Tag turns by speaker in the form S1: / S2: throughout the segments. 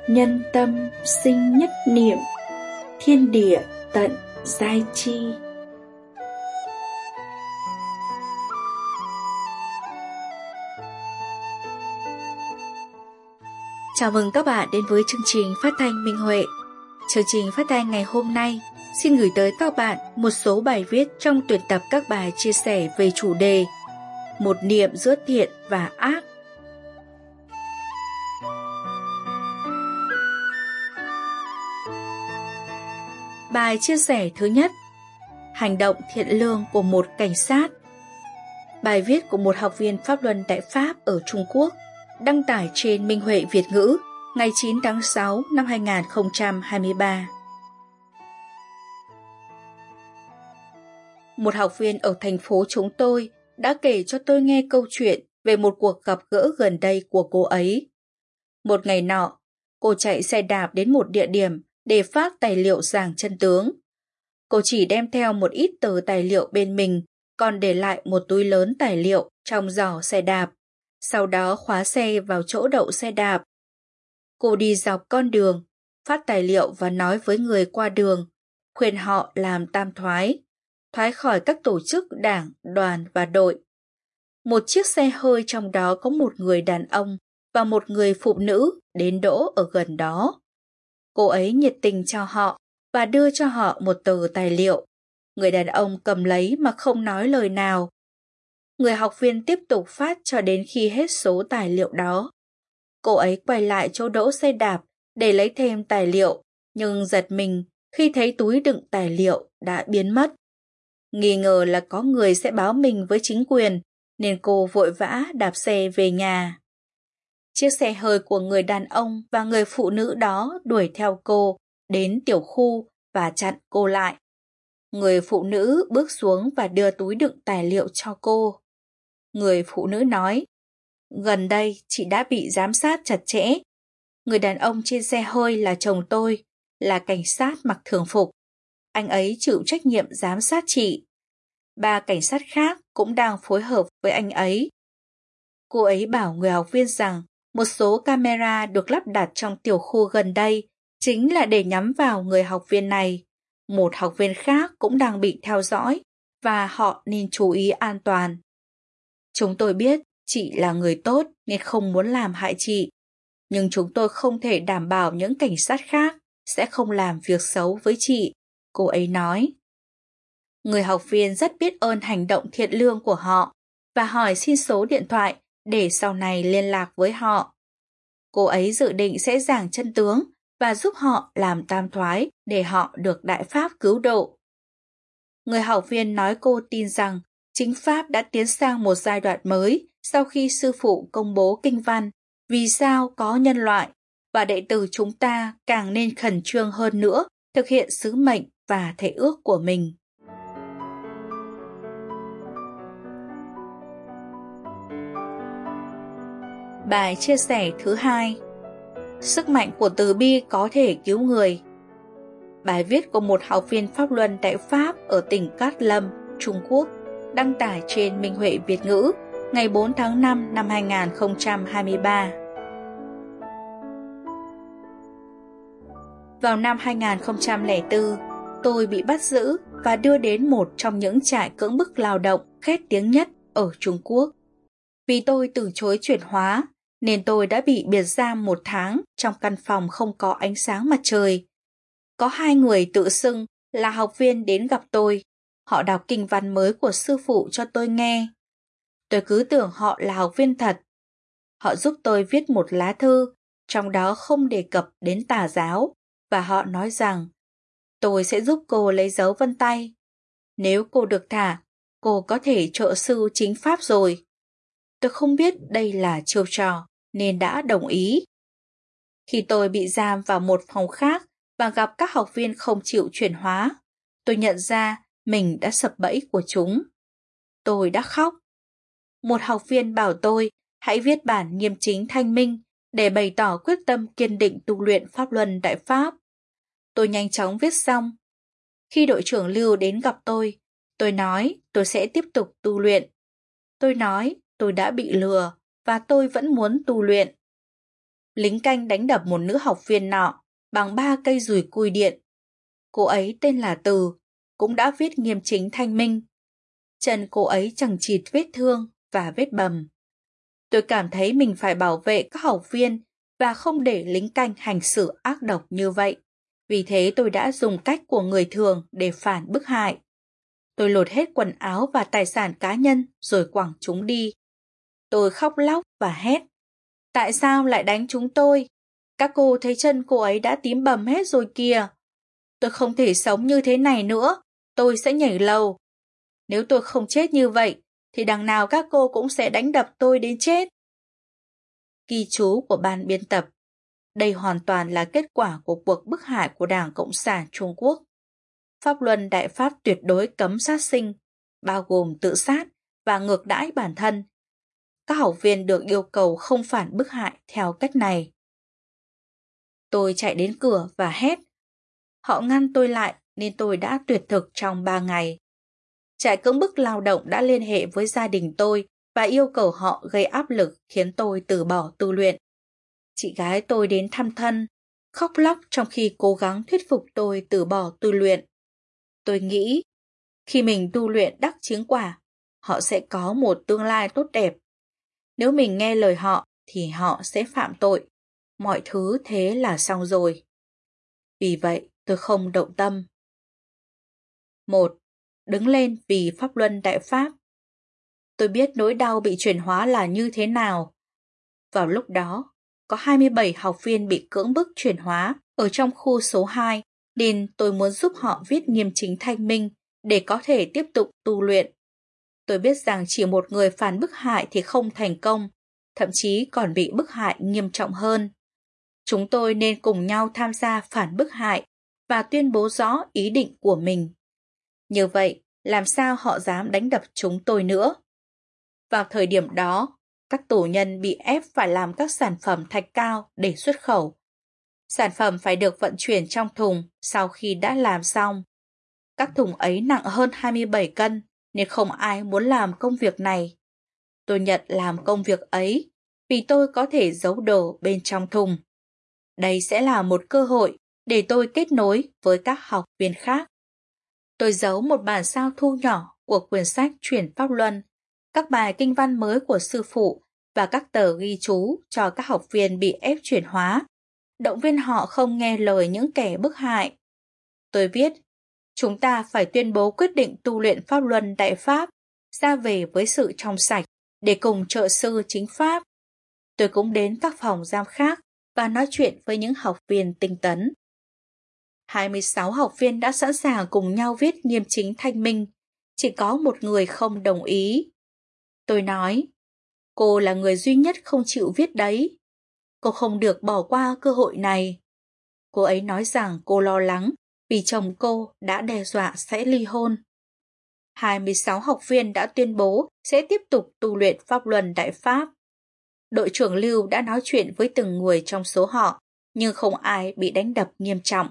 S1: nhân tâm sinh nhất niệm, thiên địa tận giai chi.
S2: Chào mừng các bạn đến với chương trình phát thanh Minh Huệ. Chương trình phát thanh ngày hôm nay xin gửi tới các bạn một số bài viết trong tuyển tập các bài chia sẻ về chủ đề Một niệm giữa thiện và ác. Bài chia sẻ thứ nhất: hành động thiện lương của một cảnh sát. Bài viết của một học viên pháp luân tại Pháp ở Trung Quốc, đăng tải trên Minh Huệ Việt ngữ ngày 9 tháng 6 năm 2023. Một học viên ở thành phố chúng tôi đã kể cho tôi nghe câu chuyện về một cuộc gặp gỡ gần đây của cô ấy. Một ngày nọ, cô chạy xe đạp đến một địa điểm để phát tài liệu giảng chân tướng. Cô chỉ đem theo một ít tờ tài liệu bên mình, còn để lại một túi lớn tài liệu trong giỏ xe đạp. Sau đó khóa xe vào chỗ đậu xe đạp. Cô đi dọc con đường, phát tài liệu và nói với người qua đường, khuyên họ làm tam thoái khỏi các tổ chức đảng, đoàn và đội. Một chiếc xe hơi trong đó có một người đàn ông và một người phụ nữ đến đỗ ở gần đó. Cô ấy nhiệt tình cho họ và đưa cho họ một tờ tài liệu. Người đàn ông cầm lấy mà không nói lời nào. Người học viên tiếp tục phát cho đến khi hết số tài liệu đó. Cô ấy quay lại chỗ đỗ xe đạp để lấy thêm tài liệu, nhưng giật mình khi thấy túi đựng tài liệu đã biến mất. Nghi ngờ là có người sẽ báo mình với chính quyền, nên cô vội vã đạp xe về nhà. Chiếc xe hơi của người đàn ông và người phụ nữ đó đuổi theo cô đến tiểu khu và chặn cô lại. Người phụ nữ bước xuống và đưa túi đựng tài liệu cho cô. Người phụ nữ nói, gần đây chị đã bị giám sát chặt chẽ. Người đàn ông trên xe hơi là chồng tôi, là cảnh sát mặc thường phục. Anh ấy chịu trách nhiệm giám sát chị. 3 cảnh sát khác cũng đang phối hợp với anh ấy. Cô ấy bảo người học viên rằng một số camera được lắp đặt trong tiểu khu gần đây chính là để nhắm vào người học viên này. Một học viên khác cũng đang bị theo dõi và họ nên chú ý an toàn. Chúng tôi biết chị là người tốt nên không muốn làm hại chị, nhưng chúng tôi không thể đảm bảo những cảnh sát khác sẽ không làm việc xấu với chị, cô ấy nói. Người học viên rất biết ơn hành động thiện lương của họ và hỏi xin số điện thoại để sau này liên lạc với họ. Cô ấy dự định sẽ giảng chân tướng và giúp họ làm tam thoái để họ được Đại Pháp cứu độ. Người học viên nói cô tin rằng chính Pháp đã tiến sang một giai đoạn mới sau khi sư phụ công bố kinh văn Vì sao có nhân loại, và đệ tử chúng ta càng nên khẩn trương hơn nữa thực hiện sứ mệnh và thể ước của mình. Bài chia sẻ thứ hai: sức mạnh của từ bi có thể cứu người. Bài viết của một học viên pháp luân tại Pháp ở tỉnh Cát Lâm, Trung Quốc, đăng tải trên Minh Huệ Việt ngữ ngày 4 tháng 5 năm 2023. Vào năm 2004, tôi bị bắt giữ và đưa đến một trong những trại cưỡng bức lao động khét tiếng nhất ở Trung Quốc. Vì tôi từ chối chuyển hóa, nên tôi đã bị biệt giam 1 tháng trong căn phòng không có ánh sáng mặt trời. Có 2 người tự xưng là học viên đến gặp tôi. Họ đọc kinh văn mới của sư phụ cho tôi nghe. Tôi cứ tưởng họ là học viên thật. Họ giúp tôi viết một lá thư, trong đó không đề cập đến tà giáo, và họ nói rằng tôi sẽ giúp cô lấy dấu vân tay. Nếu cô được thả, cô có thể trợ sư chính pháp rồi. Tôi không biết đây là chiêu trò nên đã đồng ý. Khi tôi bị giam vào một phòng khác và gặp các học viên không chịu chuyển hóa, tôi nhận ra mình đã sập bẫy của chúng. Tôi đã khóc. Một học viên bảo tôi hãy viết bản nghiêm chính thanh minh để bày tỏ quyết tâm kiên định tu luyện pháp luân đại pháp. Tôi nhanh chóng viết xong. Khi đội trưởng Lưu đến gặp tôi nói tôi sẽ tiếp tục tu luyện. Tôi nói tôi đã bị lừa và tôi vẫn muốn tu luyện. lính canh đánh đập một nữ học viên nọ bằng 3 cây dùi cui điện. Cô ấy tên là Từ, cũng đã viết nghiêm chính thanh minh. Chân cô ấy chằng chịt vết thương và vết bầm. Tôi cảm thấy mình phải bảo vệ các học viên và không để lính canh hành xử ác độc như vậy. Vì thế tôi đã dùng cách của người thường để phản bức hại. Tôi lột hết quần áo và tài sản cá nhân rồi quẳng chúng đi. Tôi khóc lóc và hét. Tại sao lại đánh chúng tôi? Các cô thấy chân cô ấy đã tím bầm hết rồi kìa. Tôi không thể sống như thế này nữa. Tôi sẽ nhảy lầu. Nếu tôi không chết như vậy, thì đằng nào các cô cũng sẽ đánh đập tôi đến chết. Ghi chú của ban biên tập. Đây hoàn toàn là kết quả của cuộc bức hại của Đảng Cộng sản Trung Quốc. Pháp luân đại pháp tuyệt đối cấm sát sinh, bao gồm tự sát và ngược đãi bản thân. Các học viên được yêu cầu không phản bức hại theo cách này. Tôi chạy đến cửa và hét. Họ ngăn tôi lại nên tôi đã tuyệt thực trong 3 ngày. Trại cưỡng bức lao động đã liên hệ với gia đình tôi và yêu cầu họ gây áp lực khiến tôi từ bỏ tu luyện. Chị gái tôi đến thăm thân, khóc lóc trong khi cố gắng thuyết phục tôi từ bỏ tu luyện. Tôi nghĩ, khi mình tu luyện đắc chứng quả, họ sẽ có một tương lai tốt đẹp. Nếu mình nghe lời họ, thì họ sẽ phạm tội. Mọi thứ thế là xong rồi. Vì vậy, tôi không động tâm. 1. Đứng lên vì pháp luân đại pháp. Tôi biết nỗi đau bị chuyển hóa là như thế nào. Vào lúc đó, có 27 học viên bị cưỡng bức chuyển hóa ở trong khu số 2, nên tôi muốn giúp họ viết nghiêm chính thanh minh để có thể tiếp tục tu luyện. Tôi biết rằng chỉ một người phản bức hại thì không thành công, thậm chí còn bị bức hại nghiêm trọng hơn. Chúng tôi nên cùng nhau tham gia phản bức hại và tuyên bố rõ ý định của mình. Như vậy, làm sao họ dám đánh đập chúng tôi nữa? Vào thời điểm đó, các tù nhân bị ép phải làm các sản phẩm thạch cao để xuất khẩu. Sản phẩm phải được vận chuyển trong thùng sau khi đã làm xong. Các thùng ấy nặng hơn 27 cân nên không ai muốn làm công việc này. Tôi nhận làm công việc ấy vì tôi có thể giấu đồ bên trong thùng. Đây sẽ là một cơ hội để tôi kết nối với các học viên khác. Tôi giấu một bản sao thu nhỏ của quyển sách Chuyển Pháp Luân, các bài kinh văn mới của sư phụ và các tờ ghi chú cho các học viên bị ép chuyển hóa, động viên họ không nghe lời những kẻ bức hại. Tôi viết, chúng ta phải tuyên bố quyết định tu luyện Pháp Luân Đại Pháp, ra về với sự trong sạch, để cùng trợ sư chính Pháp. Tôi cũng đến các phòng giam khác và nói chuyện với những học viên tinh tấn. 26 học viên đã sẵn sàng cùng nhau viết nghiêm chính thanh minh, chỉ có một người không đồng ý. Tôi nói, cô là người duy nhất không chịu viết đấy. Cô không được bỏ qua cơ hội này. Cô ấy nói rằng cô lo lắng vì chồng cô đã đe dọa sẽ ly hôn. 26 học viên đã tuyên bố sẽ tiếp tục tu luyện Pháp Luân Đại Pháp. Đội trưởng Lưu đã nói chuyện với từng người trong số họ, nhưng không ai bị đánh đập nghiêm trọng.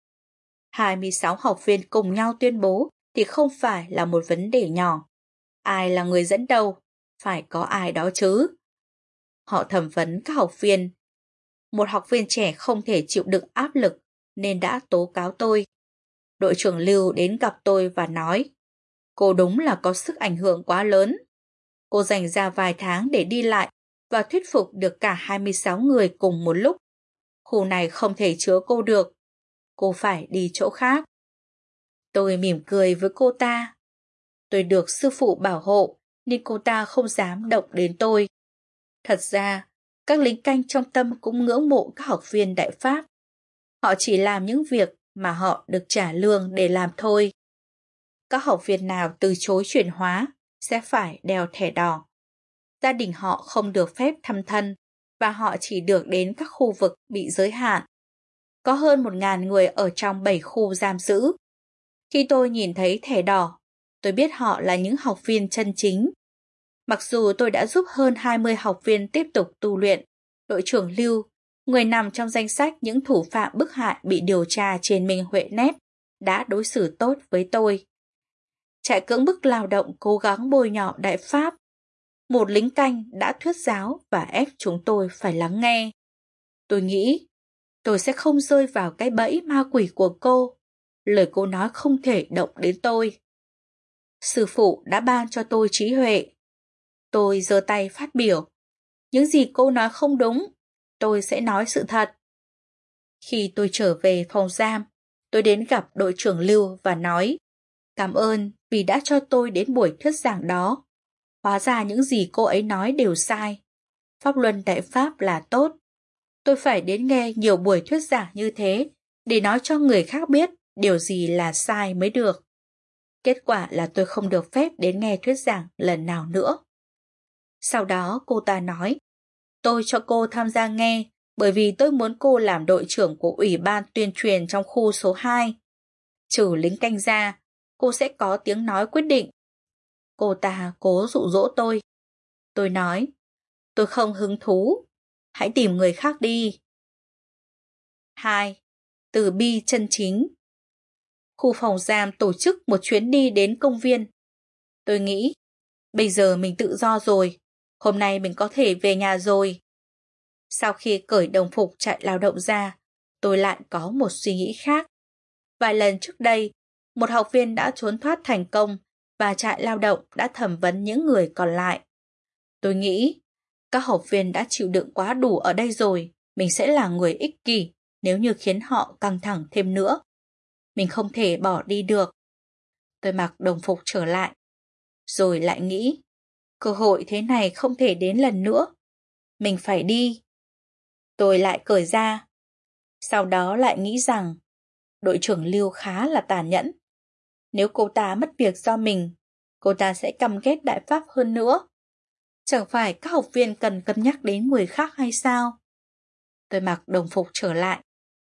S2: 26 học viên cùng nhau tuyên bố thì không phải là một vấn đề nhỏ. Ai là người dẫn đầu? Phải có ai đó chứ. Họ thẩm vấn các học viên. Một học viên trẻ không thể chịu đựng áp lực nên đã tố cáo tôi. Đội trưởng Lưu đến gặp tôi và nói, cô đúng là có sức ảnh hưởng quá lớn. Cô dành ra vài tháng để đi lại và thuyết phục được cả 26 người cùng một lúc. Khu này không thể chứa cô được. Cô phải đi chỗ khác. Tôi mỉm cười với cô ta. Tôi được sư phụ bảo hộ nên cô ta không dám động đến tôi. Thật ra, các lính canh trong tâm cũng ngưỡng mộ các học viên Đại Pháp. Họ chỉ làm những việc mà họ được trả lương để làm thôi. Các học viên nào từ chối chuyển hóa sẽ phải đeo thẻ đỏ. Gia đình họ không được phép thăm thân và họ chỉ được đến các khu vực bị giới hạn. Có hơn 1.000 người ở trong 7 khu giam giữ. Khi tôi nhìn thấy thẻ đỏ, tôi biết họ là những học viên chân chính. Mặc dù tôi đã giúp hơn 20 học viên tiếp tục tu luyện, đội trưởng Lưu, người nằm trong danh sách những thủ phạm bức hại bị điều tra trên Minh Huệ Net, đã đối xử tốt với tôi. Trại cưỡng bức lao động cố gắng bôi nhọ Đại Pháp. Một lính canh đã thuyết giáo và ép chúng tôi phải lắng nghe. Tôi nghĩ tôi sẽ không rơi vào cái bẫy ma quỷ của cô. Lời cô nói không thể động đến tôi. Sư phụ đã ban cho tôi trí huệ. Tôi giơ tay phát biểu. Những gì cô nói không đúng, tôi sẽ nói sự thật. Khi tôi trở về phòng giam, tôi đến gặp đội trưởng Lưu và nói cảm ơn vì đã cho tôi đến buổi thuyết giảng đó. Hóa ra những gì cô ấy nói đều sai. Pháp luân đại pháp là tốt. Tôi phải đến nghe nhiều buổi thuyết giảng như thế để nói cho người khác biết điều gì là sai mới được. Kết quả là tôi không được phép đến nghe thuyết giảng lần nào nữa. Sau đó cô ta nói, tôi cho cô tham gia nghe bởi vì tôi muốn cô làm đội trưởng của Ủy ban tuyên truyền trong khu số 2. Trừ lính canh ra, cô sẽ có tiếng nói quyết định. Cô ta cố dụ dỗ tôi. Tôi nói, tôi không hứng thú, hãy tìm người khác đi. 2. Từ bi chân chính. Khu phòng giam tổ chức một chuyến đi đến công viên. Tôi nghĩ, bây giờ mình tự do rồi, hôm nay mình có thể về nhà rồi. Sau khi cởi đồng phục trại lao động ra, tôi lại có một suy nghĩ khác. Vài lần trước đây, một học viên đã trốn thoát thành công và trại lao động đã thẩm vấn những người còn lại. Tôi nghĩ, các học viên đã chịu đựng quá đủ ở đây rồi, mình sẽ là người ích kỷ nếu như khiến họ căng thẳng thêm nữa. Mình không thể bỏ đi được. Tôi mặc đồng phục trở lại, rồi lại nghĩ, cơ hội thế này không thể đến lần nữa. Mình phải đi. Tôi lại cởi ra. Sau đó lại nghĩ rằng, đội trưởng Lưu khá là tàn nhẫn. Nếu cô ta mất việc do mình, cô ta sẽ căm ghét đại pháp hơn nữa. Chẳng phải các học viên cần cân nhắc đến người khác hay sao? Tôi mặc đồng phục trở lại.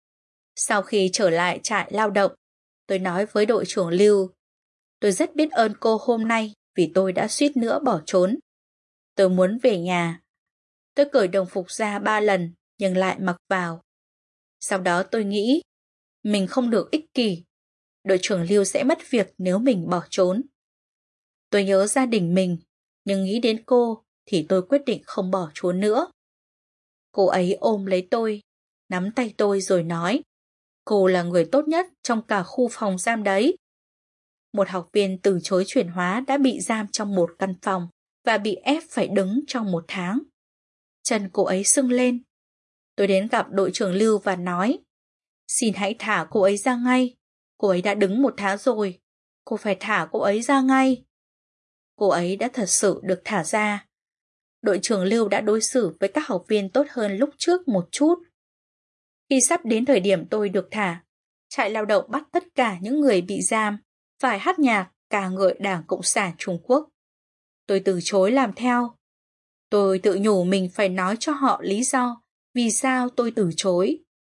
S2: Sau khi trở lại trại lao động, tôi nói với đội trưởng Lưu, tôi rất biết ơn cô hôm nay vì tôi đã suýt nữa bỏ trốn. Tôi muốn về nhà. Tôi cởi đồng phục ra 3 lần nhưng lại mặc vào. Sau đó tôi nghĩ, mình không được ích kỷ. Đội trưởng Lưu sẽ mất việc nếu mình bỏ trốn. Tôi nhớ gia đình mình, nhưng nghĩ đến cô thì tôi quyết định không bỏ trốn nữa. Cô ấy ôm lấy tôi, nắm tay tôi rồi nói, cô là người tốt nhất trong cả khu phòng giam đấy. Một học viên từ chối chuyển hóa đã bị giam trong một căn phòng và bị ép phải đứng trong 1 tháng. Chân cô ấy sưng lên. Tôi đến gặp đội trưởng Lưu và nói, xin hãy thả cô ấy ra ngay. Cô ấy đã đứng 1 tháng rồi. Cô phải thả cô ấy ra ngay. Cô ấy đã thật sự được thả ra. Đội trưởng Lưu đã đối xử với các học viên tốt hơn lúc trước một chút. Khi sắp đến thời điểm tôi được thả, trại lao động bắt tất cả những người bị giam phải hát nhạc ca ngợi Đảng Cộng sản Trung Quốc. Tôi từ chối làm theo. Tôi tự nhủ mình phải nói cho họ lý do vì sao tôi từ chối.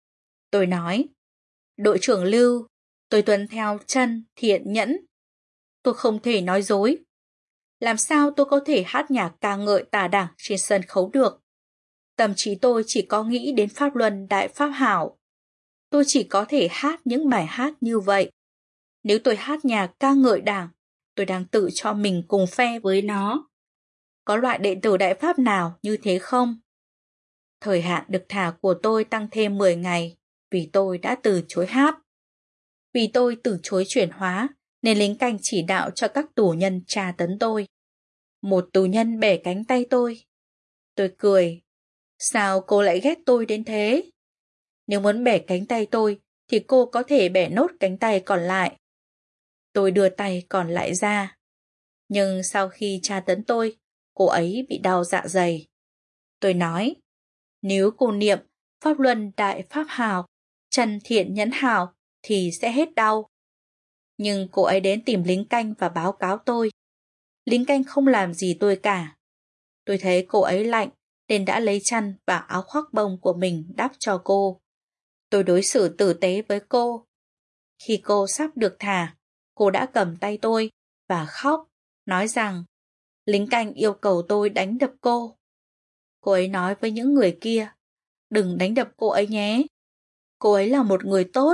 S2: Tôi nói, đội trưởng Lưu, tôi tuân theo chân thiện nhẫn. Tôi không thể nói dối. Làm sao tôi có thể hát nhạc ca ngợi tà đảng trên sân khấu được? Tâm trí tôi chỉ có nghĩ đến pháp luân đại pháp hảo. Tôi chỉ có thể hát những bài hát như vậy. Nếu tôi hát nhạc ca ngợi đảng, tôi đang tự cho mình cùng phe với nó. Có loại đệ tử đại pháp nào như thế không? Thời hạn được thả của tôi tăng thêm 10 ngày vì tôi đã từ chối hát. Vì tôi từ chối chuyển hóa nên lính canh chỉ đạo cho các tù nhân tra tấn tôi. Một tù nhân bẻ cánh tay tôi. Tôi cười. Sao cô lại ghét tôi đến thế? Nếu muốn bẻ cánh tay tôi thì cô có thể bẻ nốt cánh tay còn lại. Tôi đưa tay còn lại ra. Nhưng sau khi tra tấn tôi, cô ấy bị đau dạ dày. Tôi nói, nếu cô niệm Pháp Luân Đại Pháp Hào, Trần Thiện Nhẫn Hào thì sẽ hết đau. Nhưng cô ấy đến tìm lính canh và báo cáo tôi. Lính canh không làm gì tôi cả. Tôi thấy cô ấy lạnh nên đã lấy chăn và áo khoác bông của mình đắp cho cô. Tôi đối xử tử tế với cô. Khi cô sắp được thả, cô đã cầm tay tôi và khóc, nói rằng lính canh yêu cầu tôi đánh đập cô. Cô ấy nói với những người kia, đừng đánh đập cô ấy nhé. Cô ấy là một người tốt.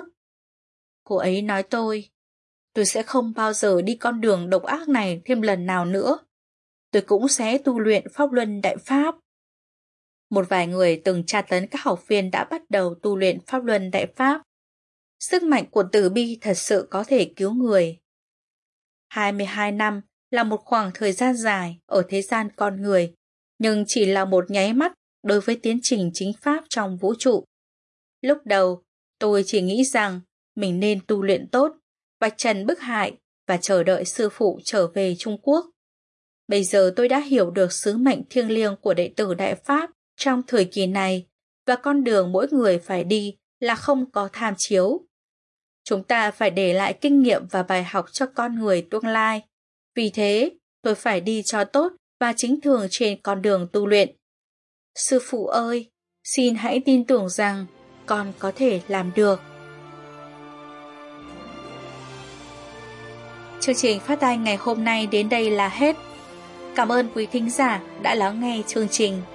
S2: Cô ấy nói tôi sẽ không bao giờ đi con đường độc ác này thêm lần nào nữa. Tôi cũng sẽ tu luyện Pháp Luân Đại Pháp. Một vài người từng tra tấn các học viên đã bắt đầu tu luyện Pháp Luân Đại Pháp. Sức mạnh của từ bi thật sự có thể cứu người. 22 năm là một khoảng thời gian dài ở thế gian con người, nhưng chỉ là một nháy mắt đối với tiến trình chính pháp trong vũ trụ. Lúc đầu, tôi chỉ nghĩ rằng mình nên tu luyện tốt, vạch trần bức hại và chờ đợi sư phụ trở về Trung Quốc. Bây giờ tôi đã hiểu được sứ mệnh thiêng liêng của đệ tử Đại Pháp trong thời kỳ này, và con đường mỗi người phải đi là không có tham chiếu. Chúng ta phải để lại kinh nghiệm và bài học cho con người tương lai. Vì thế, tôi phải đi cho tốt và chính thường trên con đường tu luyện. Sư phụ ơi, xin hãy tin tưởng rằng con có thể làm được. Chương trình phát thanh ngày hôm nay đến đây là hết. Cảm ơn quý thính giả đã lắng nghe chương trình.